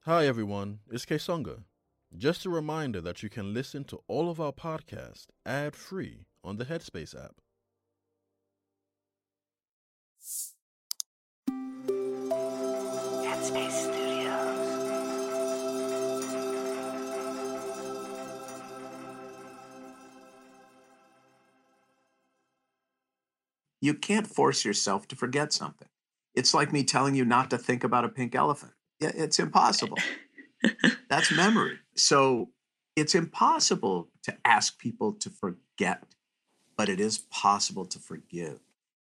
Hi everyone, it's Kesonga. Just a reminder that you can listen to all of our podcasts ad-free on the Headspace app. Headspace Studios. You can't force yourself to forget something. It's like me telling you not to think about a pink elephant. It's impossible. That's memory. So it's impossible to ask people to forget, but it is possible to forgive.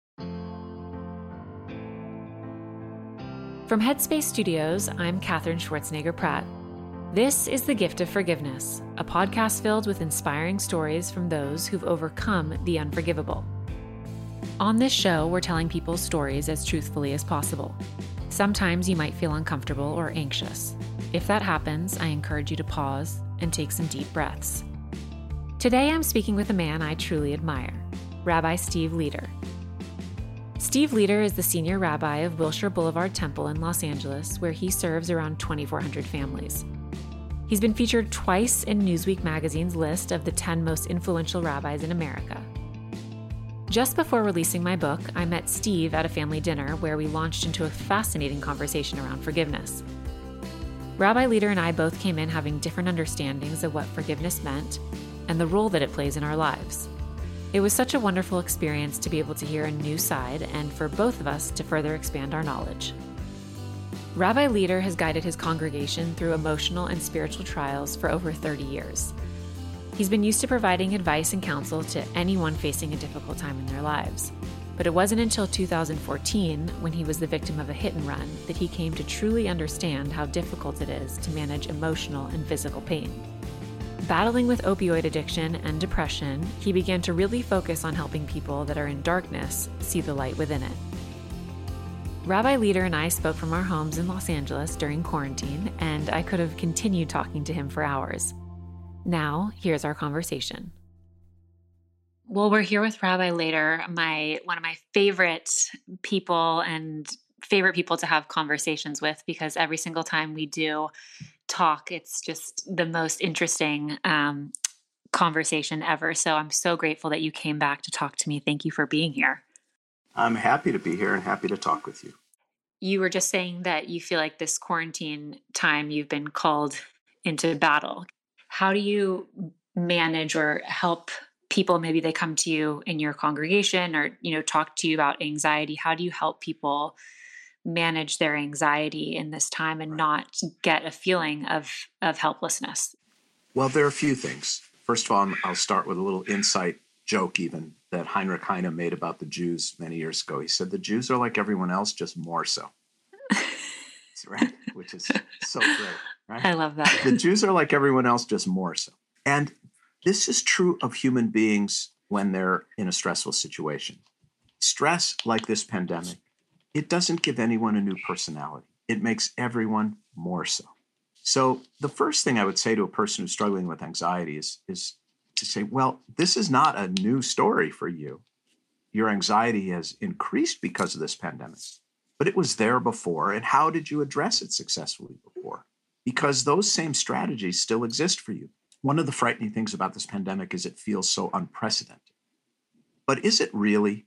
From Headspace Studios, I'm Katherine Schwarzenegger Pratt. This is The Gift of Forgiveness, a podcast filled with inspiring stories from those who've overcome the unforgivable. On this show, we're telling people's stories as truthfully as possible. Sometimes you might feel uncomfortable or anxious. If that happens, I encourage you to pause and take some deep breaths. Today, I'm speaking with a man I truly admire, Rabbi Steve Leder. Steve Leder is the senior rabbi of Wilshire Boulevard Temple in Los Angeles, where he serves around 2,400 families. He's been featured twice in Newsweek magazine's list of the 10 most influential rabbis in America. Just before releasing my book, I met Steve at a family dinner where we launched into a fascinating conversation around forgiveness. Rabbi Leder and I both came in having different understandings of what forgiveness meant and the role that it plays in our lives. It was such a wonderful experience to be able to hear a new side and for both of us to further expand our knowledge. Rabbi Leder has guided his congregation through emotional and spiritual trials for over 30 years. He's been used to providing advice and counsel to anyone facing a difficult time in their lives. But it wasn't until 2014, when he was the victim of a hit and run, that he came to truly understand how difficult it is to manage emotional and physical pain. Battling with opioid addiction and depression, he began to really focus on helping people that are in darkness see the light within it. Rabbi Leder and I spoke from our homes in Los Angeles during quarantine, and I could have continued talking to him for hours. Now, here's our conversation. Well, we're here with Rabbi Leder, one of my favorite people and favorite people to have conversations with, because every single time we do talk, it's just the most interesting conversation ever. So I'm so grateful that you came back to talk to me. Thank you for being here. I'm happy to be here and happy to talk with you. You were just saying that you feel like this quarantine time you've been called into battle. How do you manage or help people? Maybe they come to you in your congregation or, talk to you about anxiety. How do you help people manage their anxiety in this time and not get a feeling of helplessness? Well, there are a few things. First of all, I'll start with a little insight joke even that Heinrich Heine made about the Jews many years ago. He said, the Jews are like everyone else, just more so. Right? Which is so great, right? I love that. The Jews are like everyone else, just more so. And this is true of human beings when they're in a stressful situation. Stress, like this pandemic, it doesn't give anyone a new personality. It makes everyone more so. So the first thing I would say to a person who's struggling with anxiety is to say, well, this is not a new story for you. Your anxiety has increased because of this pandemic. But it was there before, and how did you address it successfully before? Because those same strategies still exist for you. One of the frightening things about this pandemic is it feels so unprecedented. But is it really?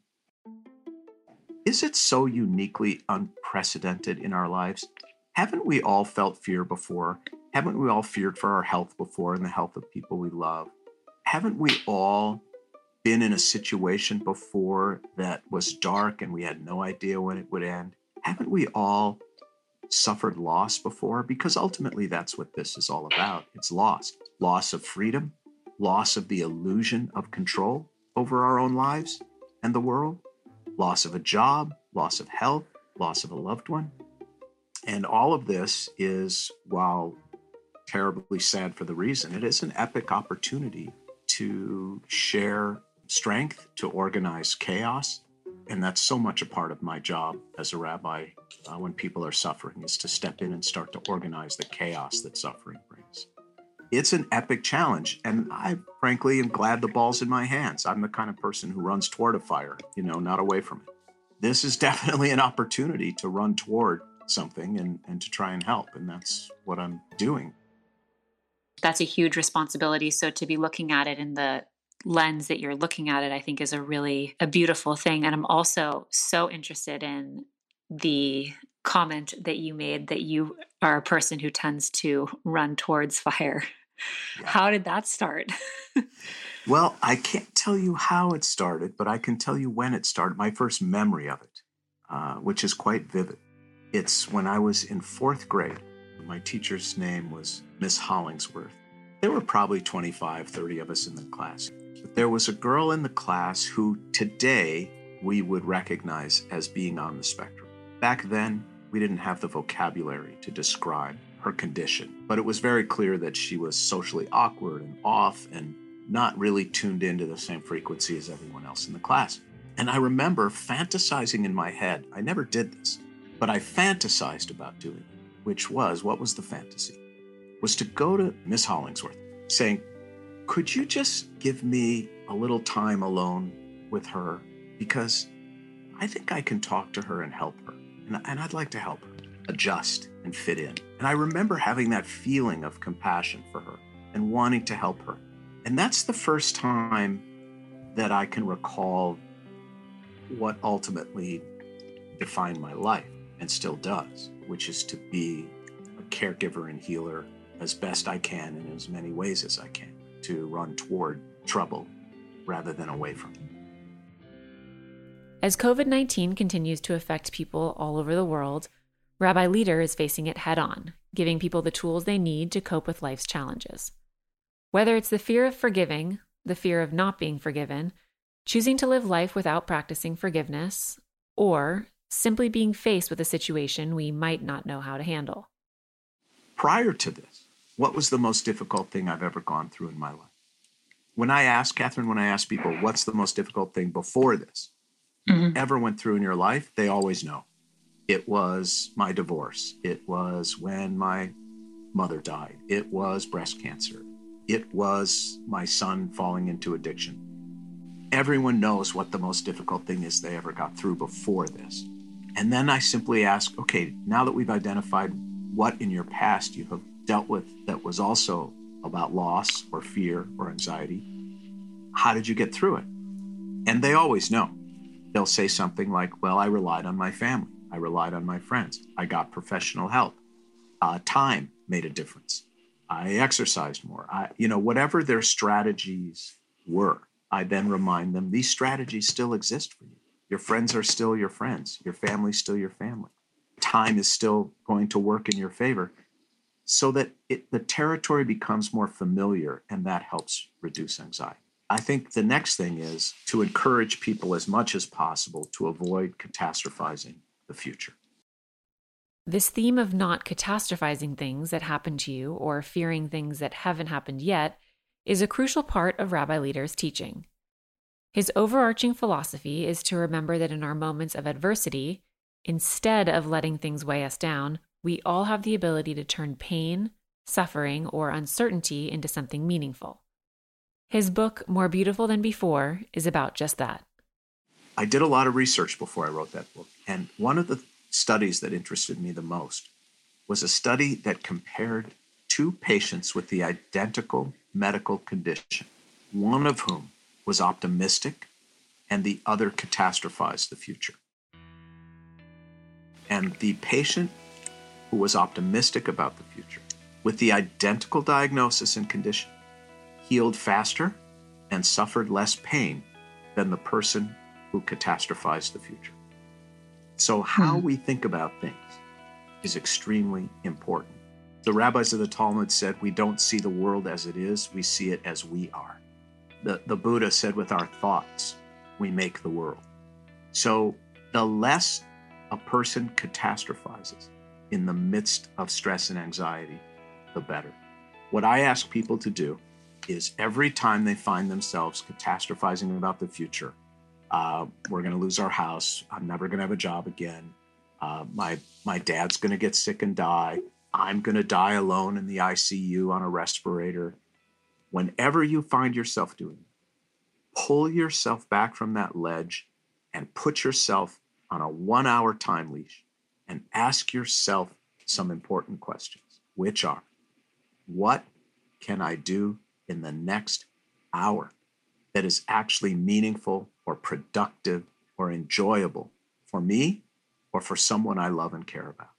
Is it so uniquely unprecedented in our lives? Haven't we all felt fear before? Haven't we all feared for our health before and the health of people we love? Haven't we all been in a situation before that was dark and we had no idea when it would end? Haven't we all suffered loss before? Because ultimately that's what this is all about. It's loss. Loss of freedom, loss of the illusion of control over our own lives and the world, loss of a job, loss of health, loss of a loved one. And all of this is, while terribly sad for the reason, it is an epic opportunity to share strength, to organize chaos. And that's so much a part of my job as a rabbi when people are suffering, is to step in and start to organize the chaos that suffering brings. It's an epic challenge. And I frankly am glad the ball's in my hands. I'm the kind of person who runs toward a fire, not away from it. This is definitely an opportunity to run toward something and to try and help. And that's what I'm doing. That's a huge responsibility. So to be looking at it in the lens that you're looking at it, I think is a beautiful thing. And I'm also so interested in the comment that you made that you are a person who tends to run towards fire. Yeah. How did that start? Well, I can't tell you how it started, but I can tell you when it started, my first memory of it, which is quite vivid. It's when I was in 4th grade. My teacher's name was Miss Hollingsworth. There were probably 25, 30 of us in the class. But there was a girl in the class who today we would recognize as being on the spectrum. Back then, we didn't have the vocabulary to describe her condition, but it was very clear that she was socially awkward and off and not really tuned into the same frequency as everyone else in the class. And I remember fantasizing in my head. I never did this, but I fantasized about doing it, which was, what was the fantasy? Was to go to Miss Hollingsworth saying, could you just give me a little time alone with her? Because I think I can talk to her and help her. And I'd like to help her adjust and fit in. And I remember having that feeling of compassion for her and wanting to help her. And that's the first time that I can recall what ultimately defined my life and still does, which is to be a caregiver and healer as best I can in as many ways as I can, to run toward trouble rather than away from it. As COVID-19 continues to affect people all over the world, Rabbi Leder is facing it head on, giving people the tools they need to cope with life's challenges. Whether it's the fear of forgiving, the fear of not being forgiven, choosing to live life without practicing forgiveness, or simply being faced with a situation we might not know how to handle. Prior to this, what was the most difficult thing I've ever gone through in my life? When I ask people, what's the most difficult thing before this ever went through in your life, they always know. It was my divorce. It was when my mother died. It was breast cancer. It was my son falling into addiction. Everyone knows what the most difficult thing is they ever got through before this. And then I simply ask, okay, now that we've identified what in your past you have dealt with that was also about loss or fear or anxiety, how did you get through it? And they always know. They'll say something like, well, I relied on my family. I relied on my friends. I got professional help. Time made a difference. I exercised more. Whatever their strategies were, I then remind them these strategies still exist for you. Your friends are still your friends. Your family's still your family. Time is still going to work in your favor so that the territory becomes more familiar, and that helps reduce anxiety. I think the next thing is to encourage people as much as possible to avoid catastrophizing the future. This theme of not catastrophizing things that happen to you or fearing things that haven't happened yet is a crucial part of Rabbi Leder's teaching. His overarching philosophy is to remember that in our moments of adversity, instead of letting things weigh us down, we all have the ability to turn pain, suffering, or uncertainty into something meaningful. His book, More Beautiful Than Before, is about just that. I did a lot of research before I wrote that book, and one of the studies that interested me the most was a study that compared 2 patients with the identical medical condition, one of whom was optimistic and the other catastrophized the future. And the patient who was optimistic about the future, with the identical diagnosis and condition, healed faster and suffered less pain than the person who catastrophized the future. So how we think about things is extremely important. The rabbis of the Talmud said, we don't see the world as it is, we see it as we are. The Buddha said, with our thoughts, we make the world. So the less a person catastrophizes in the midst of stress and anxiety, the better. What I ask people to do is every time they find themselves catastrophizing about the future, we're going to lose our house, I'm never going to have a job again, my dad's going to get sick and die, I'm going to die alone in the ICU on a respirator. Whenever you find yourself doing it, pull yourself back from that ledge and put yourself on a 1-hour time leash and ask yourself some important questions, which are, what can I do in the next hour that is actually meaningful or productive or enjoyable for me or for someone I love and care about?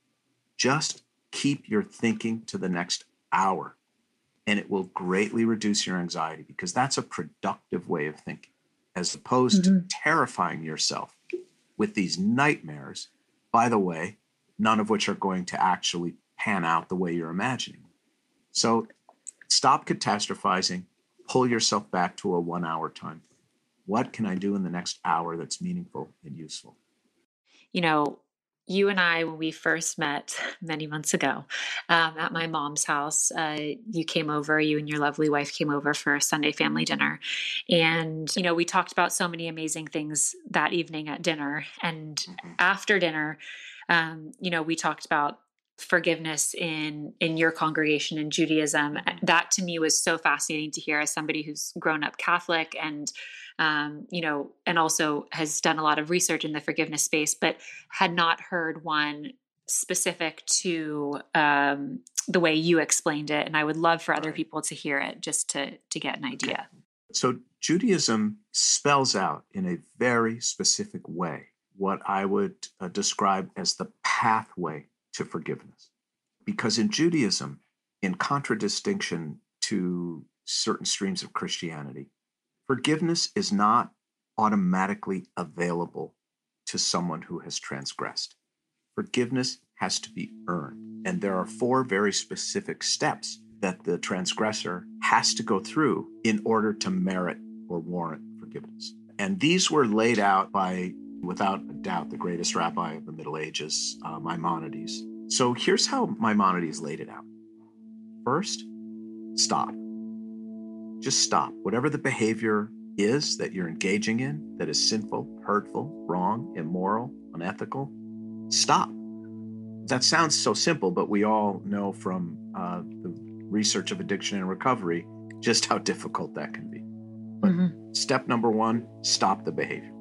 Just keep your thinking to the next hour, and it will greatly reduce your anxiety, because that's a productive way of thinking, as opposed to terrifying yourself with these nightmares, by the way, none of which are going to actually pan out the way you're imagining. So stop catastrophizing, pull yourself back to a 1 hour time. What can I do in the next hour that's meaningful and useful? You know, you and I, when we first met many months ago at my mom's house, you came over, you and your lovely wife came over for a Sunday family dinner. And, you know, we talked about so many amazing things that evening at dinner. And after dinner, you know, we talked about forgiveness in your congregation in Judaism. That to me was so fascinating to hear as somebody who's grown up Catholic and you know, and also has done a lot of research in the forgiveness space, but had not heard one specific to the way you explained it. And I would love for other people to hear it, just to get an idea. So Judaism spells out in a very specific way what I would describe as the pathway to forgiveness. Because in Judaism, in contradistinction to certain streams of Christianity, forgiveness is not automatically available to someone who has transgressed. Forgiveness has to be earned. And there are 4 very specific steps that the transgressor has to go through in order to merit or warrant forgiveness. And these were laid out by, without a doubt, the greatest rabbi of the Middle Ages, Maimonides. So here's how Maimonides laid it out. First, stop. Just stop. Whatever the behavior is that you're engaging in that is sinful, hurtful, wrong, immoral, unethical, stop. That sounds so simple, but we all know from the research of addiction and recovery just how difficult that can be. But step number 1, stop the behavior.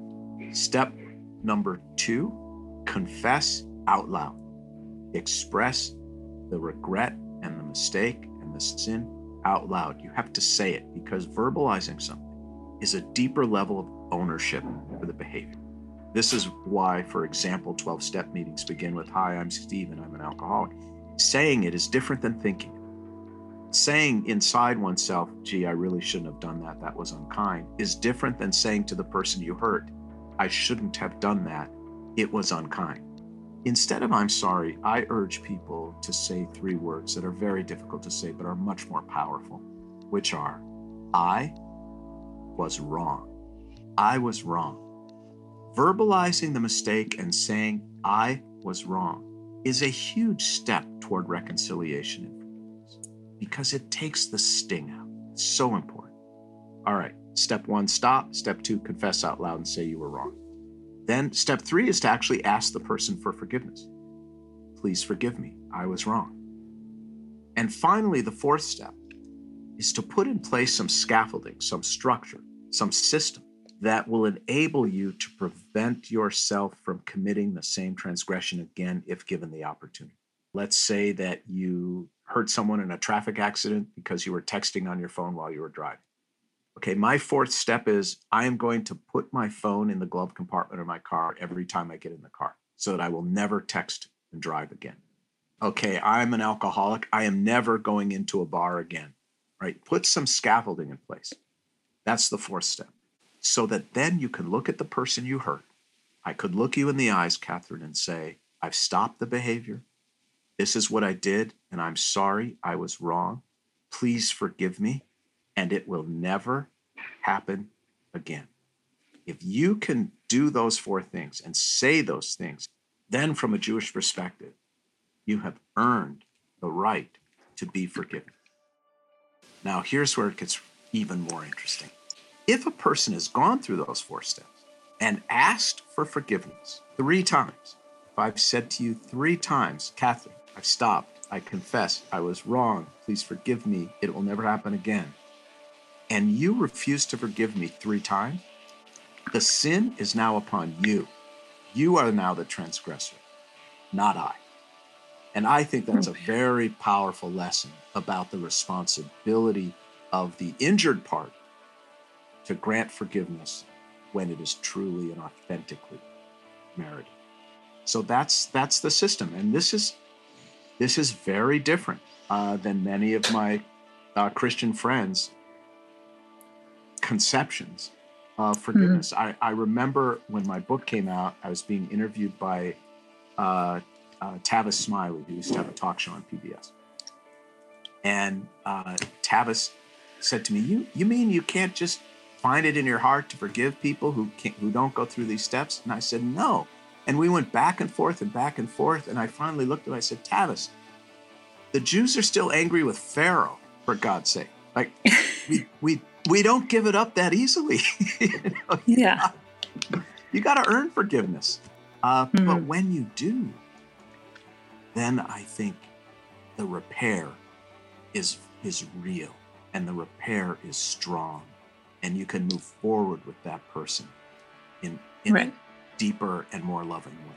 Step number 2, confess out loud. Express the regret and the mistake and the sin out loud. You have to say it, because verbalizing something is a deeper level of ownership for the behavior. This is why, for example, 12-step meetings begin with, "Hi, I'm Steve and I'm an alcoholic." Saying it is different than thinking it. Saying inside oneself, "Gee, I really shouldn't have done that. That was unkind," is different than saying to the person you hurt, "I shouldn't have done that. It was unkind." Instead of "I'm sorry," I urge people to say 3 words that are very difficult to say but are much more powerful, which are, "I was wrong. I was wrong." Verbalizing the mistake and saying, "I was wrong," is a huge step toward reconciliation and forgiveness, because it takes the sting out. It's so important. All right, step 1, stop. Step 2, confess out loud and say you were wrong. Then step 3 is to actually ask the person for forgiveness. "Please forgive me. I was wrong." And finally, the 4th step is to put in place some scaffolding, some structure, some system that will enable you to prevent yourself from committing the same transgression again if given the opportunity. Let's say that you hurt someone in a traffic accident because you were texting on your phone while you were driving. Okay, my 4th step is I am going to put my phone in the glove compartment of my car every time I get in the car so that I will never text and drive again. Okay, I'm an alcoholic. I am never going into a bar again, right? Put some scaffolding in place. That's the 4th step. So that then you can look at the person you hurt. I could look you in the eyes, Catherine, and say, "I've stopped the behavior. This is what I did, and I'm sorry. I was wrong. Please forgive me, and it will never happen again." If you can do those 4 things and say those things, then from a Jewish perspective, you have earned the right to be forgiven. Now, here's where it gets even more interesting. If a person has gone through those 4 steps and asked for forgiveness 3 times, if I've said to you 3 times, "Catherine, I've stopped, I confess, I was wrong, please forgive me, it will never happen again," and you refuse to forgive me 3 times, the sin is now upon you. You are now the transgressor. not I. And I think that's a very powerful lesson about the responsibility of the injured party to grant forgiveness when it is truly and authentically merited. So that's the system. And this is very different than many of my Christian friends' conceptions of forgiveness. I remember when my book came out, I was being interviewed by Tavis Smiley, who used to have a talk show on PBS. And Tavis said to me, you mean you can't just find it in your heart to forgive people who don't go through these steps? And I said, no. And we went back and forth. And I finally looked at him. I said, Tavis, the Jews are still angry with Pharaoh, for God's sake. Like, we don't give it up that easily. You got to earn forgiveness. But when you do, then I think the repair is real, and the repair is strong, and you can move forward with that person in a deeper and more loving way.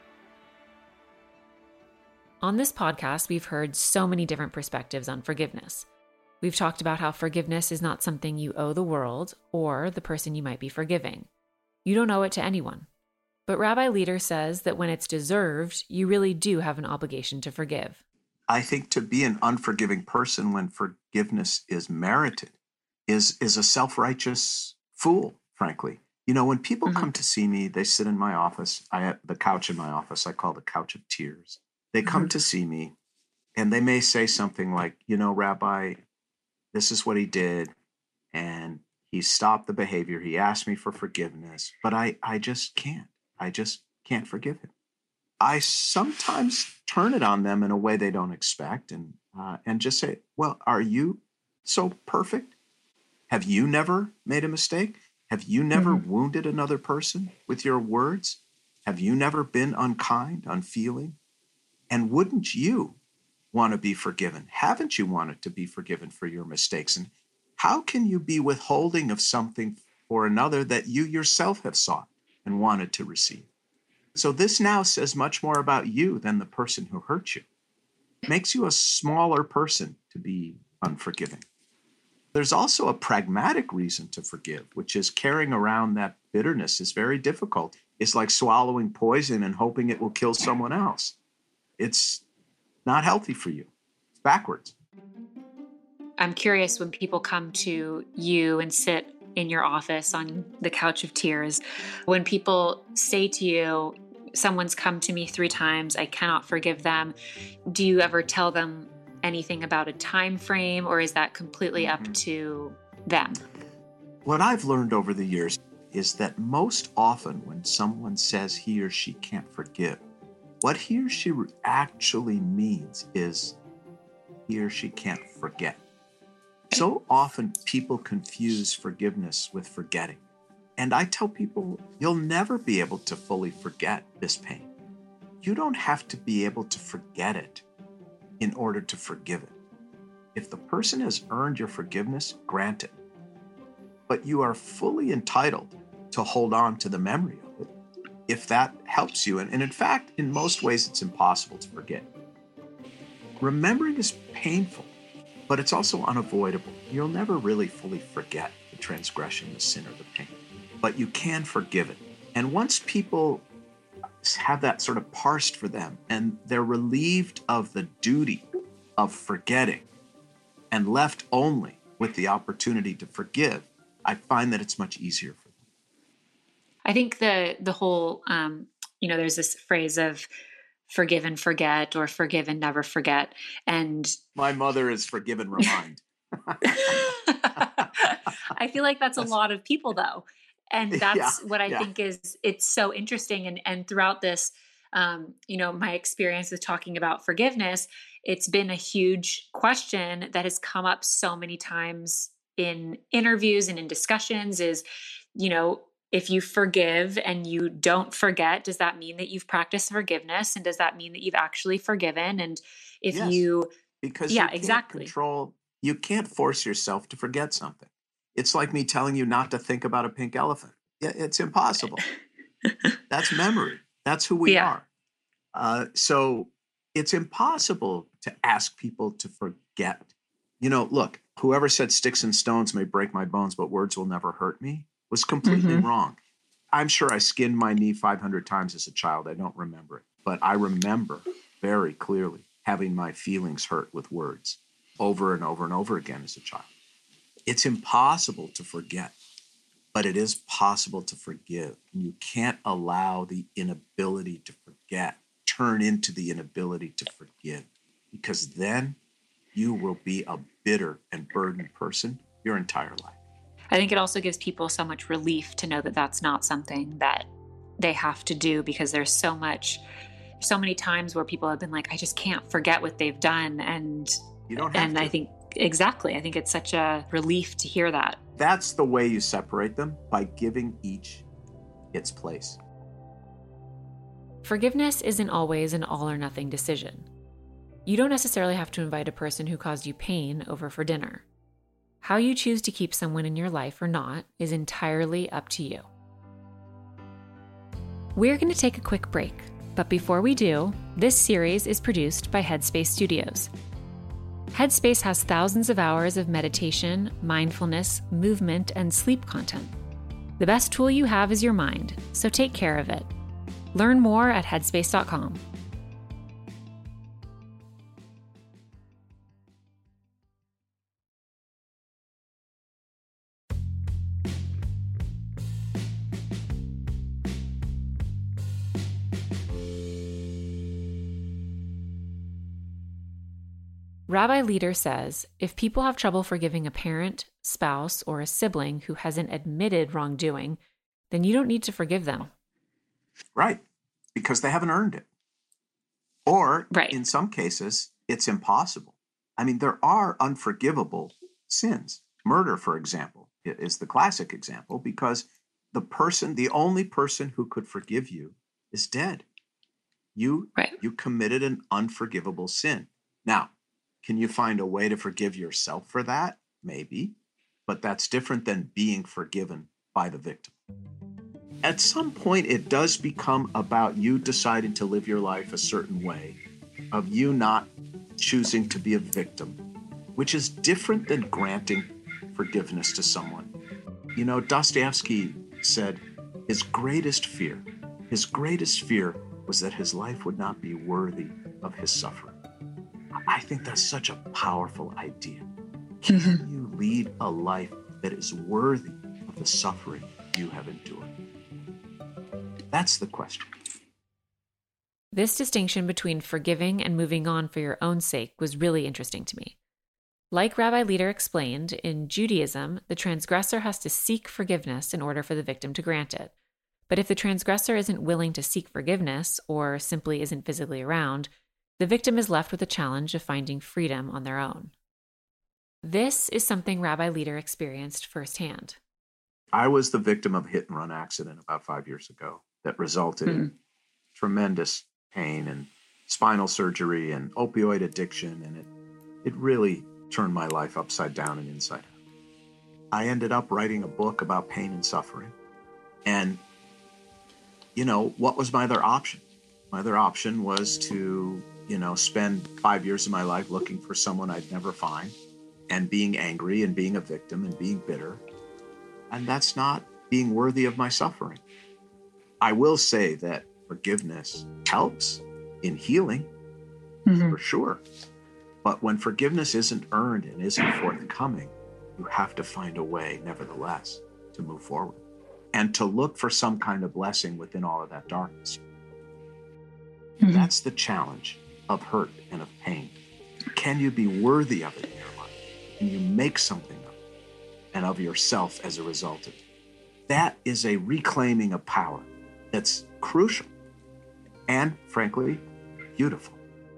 On this podcast, we've heard so many different perspectives on forgiveness. We've talked about how forgiveness is not something you owe the world or the person you might be forgiving. You don't owe it to anyone. But Rabbi Leder says that when it's deserved, you really do have an obligation to forgive. I think to be an unforgiving person when forgiveness is merited is a self-righteous fool, frankly. You know, when people come to see me, they sit in my office. I have the couch in my office. I call the couch of tears. They come to see me, and they may say something like, you know, Rabbi, this is what he did, and he stopped the behavior. He asked me for forgiveness, but I just can't. I just can't forgive him. I sometimes turn it on them in a way they don't expect, and just say, well, are you so perfect? Have you never made a mistake? Have you never wounded another person with your words? Have you never been unkind, unfeeling? And wouldn't you want to be forgiven? Haven't you wanted to be forgiven for your mistakes? And how can you be withholding of something for another that you yourself have sought and wanted to receive? So this now says much more about you than the person who hurt you. It makes you a smaller person to be unforgiving. There's also a pragmatic reason to forgive, which is carrying around that bitterness is very difficult. It's like swallowing poison and hoping it will kill someone else. It's not healthy for you. It's backwards. I'm curious, when people come to you and sit in your office on the couch of tears, when people say to you, someone's come to me 3 times, I cannot forgive them, do you ever tell them anything about a time frame, or is that completely up to them? What I've learned over the years is that most often when someone says he or she can't forgive, what he or she actually means is he or she can't forget. So often people confuse forgiveness with forgetting. And I tell people, you'll never be able to fully forget this pain. You don't have to be able to forget it in order to forgive it. If the person has earned your forgiveness, grant it. But you are fully entitled to hold on to the memory of it if that helps you. And in fact, in most ways, it's impossible to forget. Remembering is painful, but it's also unavoidable. You'll never really fully forget the transgression, the sin, or the pain, but you can forgive it. And once people have that sort of parsed for them and they're relieved of the duty of forgetting and left only with the opportunity to forgive, I find that it's much easier for them. I think the whole, there's this phrase of forgive and forget, or forgive and never forget. And my mother is forgive and remind. I feel like that's a lot of people, though. And that's what I think it's so interesting. And throughout this, my experience with talking about forgiveness, it's been a huge question that has come up so many times in interviews and in discussions is, if you forgive and you don't forget, does that mean that you've practiced forgiveness? And does that mean that you've actually forgiven? And if because you can't control, you can't force yourself to forget something. It's like me telling you not to think about a pink elephant. It's impossible. That's memory. That's who we are. So it's impossible to ask people to forget. Look, whoever said sticks and stones may break my bones, but words will never hurt me was completely wrong. I'm sure I skinned my knee 500 times as a child. I don't remember it, but I remember very clearly having my feelings hurt with words over and over and over again as a child. It's impossible to forget, but it is possible to forgive. And you can't allow the inability to forget turn into the inability to forgive, because then you will be a bitter and burdened person your entire life. I think it also gives people so much relief to know that that's not something that they have to do, because there's so many times where people have been like, I just can't forget what they've done. And you don't have to. I think it's such a relief to hear that. That's the way you separate them, by giving each its place. Forgiveness isn't always an all or nothing decision. You don't necessarily have to invite a person who caused you pain over for dinner. How you choose to keep someone in your life or not is entirely up to you. We're going to take a quick break, but before we do, this series is produced by Headspace Studios. Headspace has thousands of hours of meditation, mindfulness, movement, and sleep content. The best tool you have is your mind, so take care of it. Learn more at headspace.com. Rabbi Leder says, if people have trouble forgiving a parent, spouse, or a sibling who hasn't admitted wrongdoing, then you don't need to forgive them. Right, because they haven't earned it. Or right. In some cases, it's impossible. I mean, there are unforgivable sins. Murder, for example, is the classic example, because the only person who could forgive you is dead. You committed an unforgivable sin. Now, can you find a way to forgive yourself for that? Maybe, but that's different than being forgiven by the victim. At some point, it does become about you deciding to live your life a certain way, of you not choosing to be a victim, which is different than granting forgiveness to someone. Dostoevsky said his greatest fear was that his life would not be worthy of his suffering. I think that's such a powerful idea. Can you lead a life that is worthy of the suffering you have endured? That's the question. This distinction between forgiving and moving on for your own sake was really interesting to me. Like Rabbi Leder explained, in Judaism, the transgressor has to seek forgiveness in order for the victim to grant it. But if the transgressor isn't willing to seek forgiveness, or simply isn't physically around, the victim is left with the challenge of finding freedom on their own. This is something Rabbi Leder experienced firsthand. I was the victim of a hit-and-run accident about 5 years ago that resulted in tremendous pain and spinal surgery and opioid addiction, and it really turned my life upside down and inside out. I ended up writing a book about pain and suffering. And, what was my other option? My other option was to spend 5 years of my life looking for someone I'd never find, and being angry and being a victim and being bitter. And that's not being worthy of my suffering. I will say that forgiveness helps in healing, for sure. But when forgiveness isn't earned and isn't forthcoming, you have to find a way, nevertheless, to move forward and to look for some kind of blessing within all of that darkness. That's the challenge of hurt and of pain. Can you be worthy of it in your life? Can you make something of it and of yourself as a result of it? That is a reclaiming of power that's crucial and, frankly, beautiful.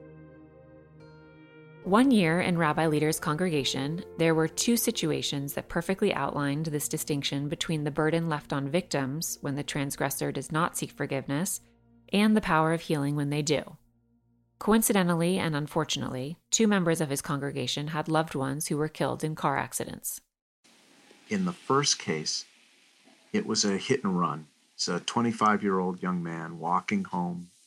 One year in Rabbi Leder's congregation, there were two situations that perfectly outlined this distinction between the burden left on victims when the transgressor does not seek forgiveness and the power of healing when they do. Coincidentally and unfortunately, two members of his congregation had loved ones who were killed in car accidents. In the first case, it was a hit and run. It's a 25-year-old young man walking home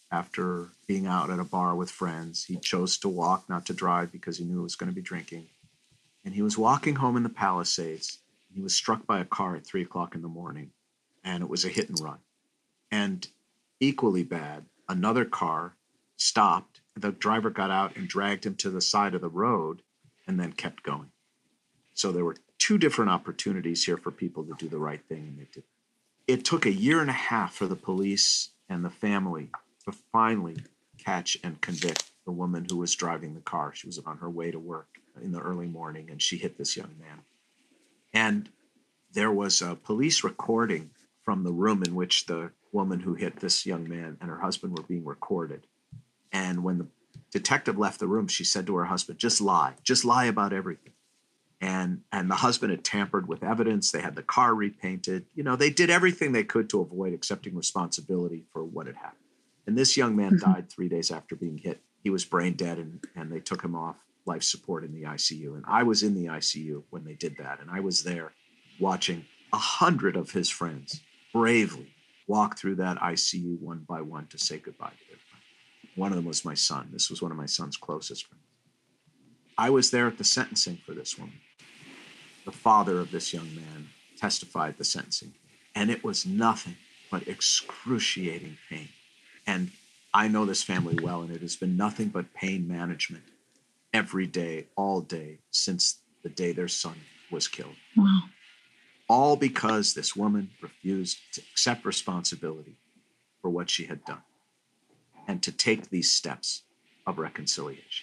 after being out at a bar with friends. He chose to walk, not to drive, because he knew he was going to be drinking. And he was walking home in the Palisades. He was struck by a car at 3 o'clock in the morning, and it was a hit and run. And equally bad, another car stopped. The driver got out and dragged him to the side of the road and then kept going. So there were two different opportunities here for people to do the right thing, and they did. It took a year and a half for the police and the family to finally catch and convict the woman who was driving the car. She was on her way to work in the early morning, and she hit this young man. And there was a police recording from the room in which the woman who hit this young man and her husband were being recorded. And when the detective left the room, she said to her husband, just lie about everything. And the husband had tampered with evidence. They had the car repainted. They did everything they could to avoid accepting responsibility for what had happened. And this young man died 3 days after being hit. He was brain dead, and they took him off life support in the ICU. And I was in the ICU when they did that. And I was there watching 100 of his friends bravely walk through that ICU one by one to say goodbye to their friend. One of them was my son. This was one of my son's closest friends. I was there at the sentencing for this woman. The father of this young man testified at the sentencing, and it was nothing but excruciating pain. And I know this family well, and it has been nothing but pain management every day, all day, since the day their son was killed. Wow. All because this woman refused to accept responsibility for what she had done and to take these steps of reconciliation.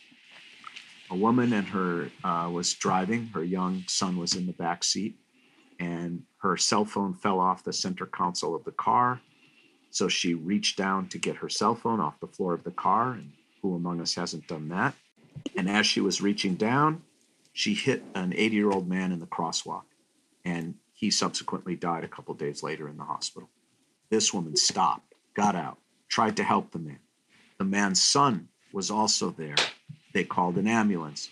A woman and her was driving. Her young son was in the back seat, and her cell phone fell off the center console of the car. So she reached down to get her cell phone off the floor of the car, and who among us hasn't done that? And as she was reaching down, she hit an 80-year-old man in the crosswalk, and he subsequently died a couple days later in the hospital. This woman stopped, got out, tried to help the man. The man's son was also there. They called an ambulance.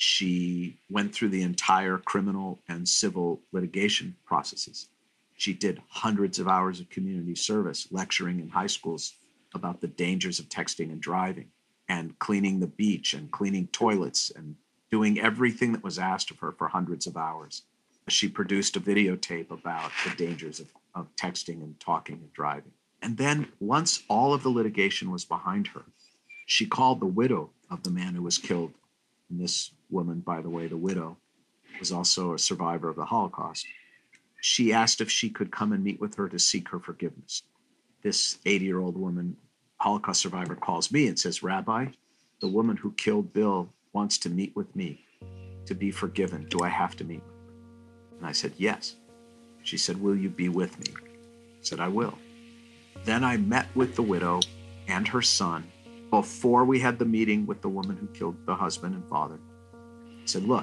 She went through the entire criminal and civil litigation processes. She did hundreds of hours of community service, lecturing in high schools about the dangers of texting and driving, and cleaning the beach and cleaning toilets and doing everything that was asked of her for hundreds of hours. She produced a videotape about the dangers of texting and talking and driving. And then once all of the litigation was behind her, she called the widow of the man who was killed. And this woman, by the way, the widow, was also a survivor of the Holocaust. She asked if she could come and meet with her to seek her forgiveness. This 80-year-old woman, Holocaust survivor, calls me and says, Rabbi, the woman who killed Bill wants to meet with me to be forgiven. Do I have to meet with her? And I said, yes. She said, will you be with me? I said, I will. Then I met with the widow and her son before we had the meeting with the woman who killed the husband and father. I said, look,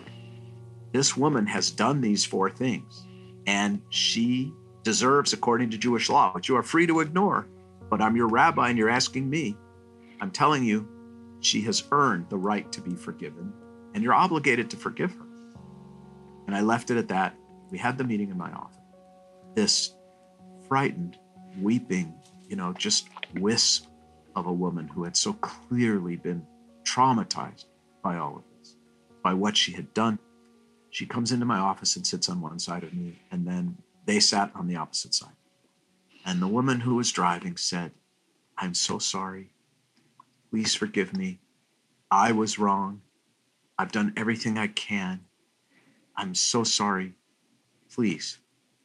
this woman has done these 4 things, and she deserves, according to Jewish law, which you are free to ignore, but I'm your rabbi and you're asking me. I'm telling you, she has earned the right to be forgiven, and you're obligated to forgive her. And I left it at that. We had the meeting in my office. This frightened, weeping, just wisp of a woman who had so clearly been traumatized by all of this, by what she had done. She comes into my office and sits on one side of me, and then they sat on the opposite side. And the woman who was driving said, I'm so sorry. Please forgive me. I was wrong. I've done everything I can. I'm so sorry. Please.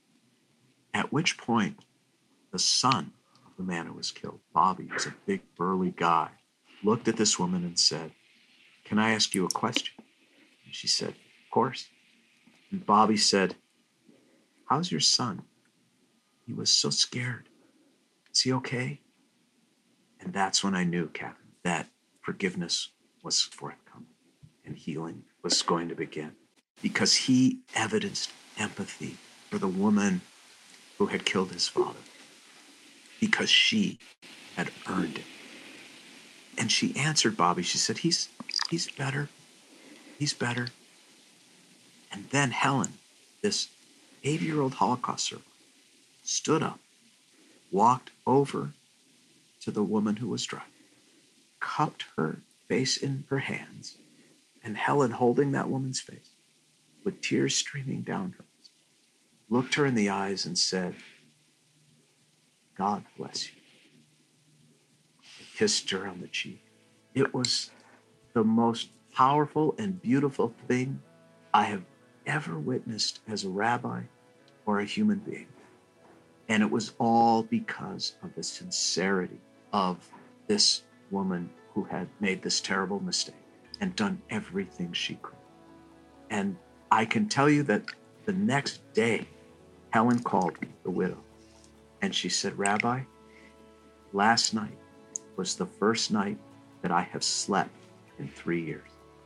At which point, the son of the man who was killed, Bobby, was a big, burly guy, looked at this woman and said, can I ask you a question? And she said, of course. And Bobby said, how's your son? He was so scared. Is he okay? And that's when I knew, Catherine, that forgiveness was forthcoming and healing was going to begin, because he evidenced empathy for the woman who had killed his father, because she had earned it. And she answered Bobby. She said, he's better. He's better. And then Helen, this 80-year-old Holocaust survivor, stood up, walked over to the woman who was driving, cupped her face in her hands, and Helen, holding that woman's face, with tears streaming down her, looked her in the eyes and said, "God bless you." And kissed her on the cheek. It was the most powerful and beautiful thing I have ever witnessed as a rabbi or a human being. And it was all because of the sincerity of this woman who had made this terrible mistake and done everything she could. And I can tell you that the next day, Helen called me, the widow, and she said, "Rabbi, last night was the first night that I have slept in 3 years."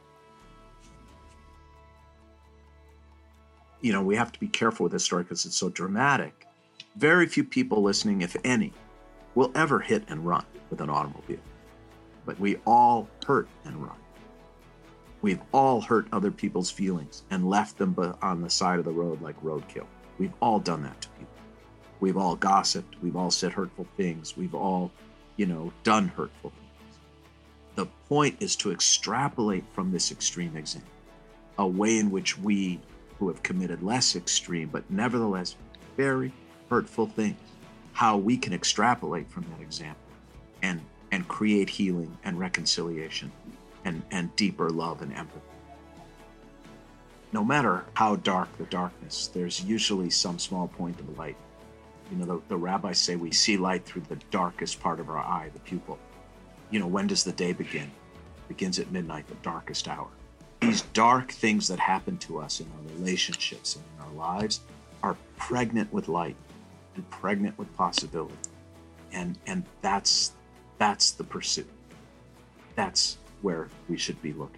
You know, we have to be careful with this story because it's so dramatic. Very few people listening, if any, will ever hit and run with an automobile. But we all hurt and run. We've all hurt other people's feelings and left them on the side of the road like roadkill. We've all done that to people. We've all gossiped. We've all said hurtful things. We've all, done hurtful things. The point is to extrapolate from this extreme example a way in which we, who have committed less extreme, but nevertheless very hurtful things, how we can extrapolate from that example and create healing and reconciliation and deeper love and empathy. No matter how dark the darkness, there's usually some small point of light. The rabbis say we see light through the darkest part of our eye, the pupil. When does the day begin? It begins at midnight, the darkest hour. These dark things that happen to us in our relationships and in our lives are pregnant with light and pregnant with possibility. And that's the pursuit. That's where we should be looking.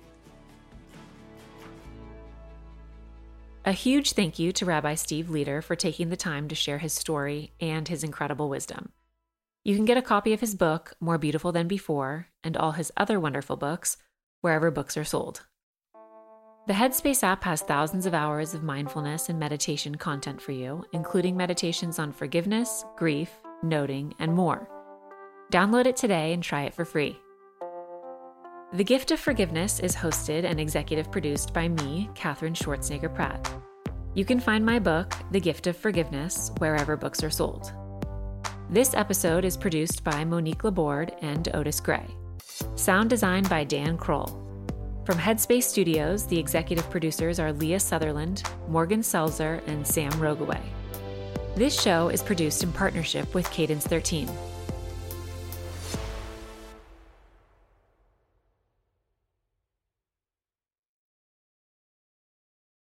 A huge thank you to Rabbi Steve Leder for taking the time to share his story and his incredible wisdom. You can get a copy of his book, More Beautiful Than Before, and all his other wonderful books, wherever books are sold. The Headspace app has thousands of hours of mindfulness and meditation content for you, including meditations on forgiveness, grief, noting, and more. Download it today and try it for free. The Gift of Forgiveness is hosted and executive produced by me, Katherine Schwarzenegger Pratt. You can find my book, The Gift of Forgiveness, wherever books are sold. This episode is produced by Monique Laborde and Otis Gray. Sound design by Dan Kroll. From Headspace Studios, the executive producers are Leah Sutherland, Morgan Selzer, and Sam Rogaway. This show is produced in partnership with Cadence 13.